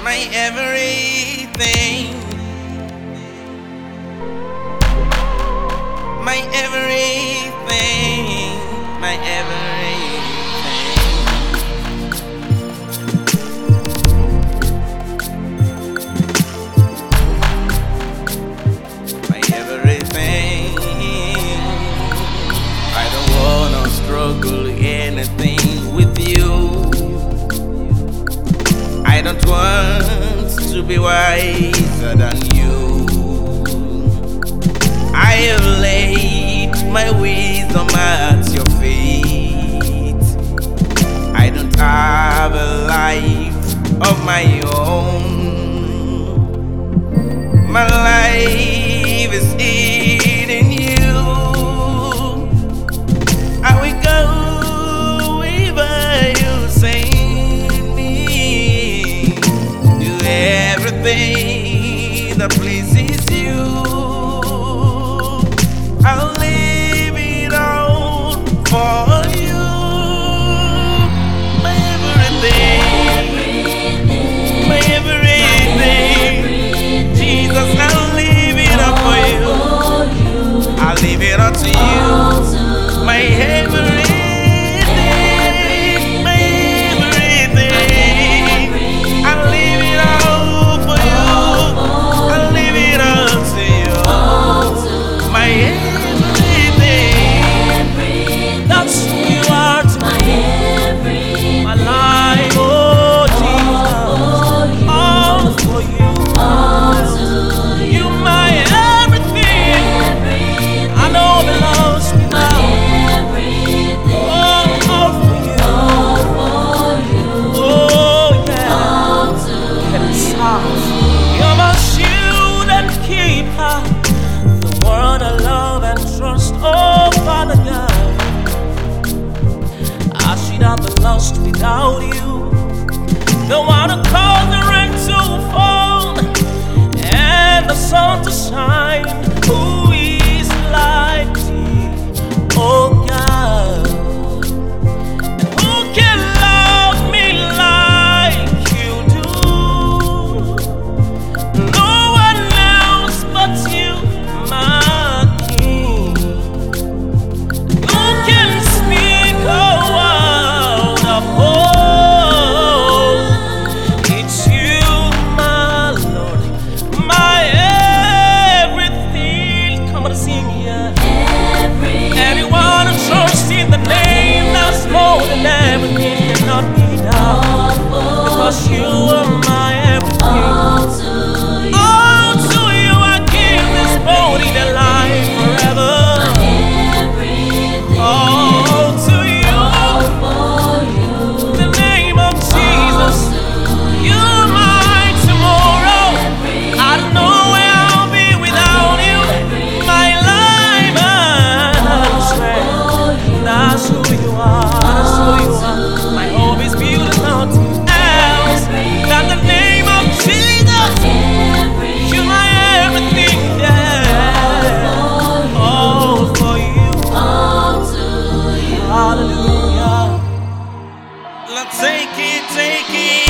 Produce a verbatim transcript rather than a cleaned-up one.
my everything, my everything, my everything, my everything. I don't wanna struggle anything with you. I don't want to be wiser than you. I have laid my wisdom at your feet. I don't have a life of my own. My life is in you. I will go wherever you send me. Do everything that pleases you. I'll leave it all for you. My everything, my everything. Jesus, I'll leave it all for you. I'll leave it all to you. My everything, my everything. I'll leave it all for you. I'll leave it all to you. My everything. That's who you are to me. My life, oh Jesus, all for you. You my everything. I know belongs to me now. You're my shield and keeper, the one I love and trust. Oh, Father God, I should have been lost without you. The one who caused the rain to fall and the sun to shine. Who is like thee, oh God? Who can love me like you do? No one else but you, my King. Who can speak a word of hope? It's you, my Lord, my everything. Come on, sing here. Everyone who trusts in the name that's more than everything cannot be down, because you are my everything. All to you I give this body and life forever. All to you, the name of Jesus. You're my tomorrow. I don't know where I'll be without you. My life and strength. That's who you are. That's who you are. My hope is built on nothing else than the name of Jesus. You're my everything, yeah. All for you. Hallelujah. Let's take it, take it.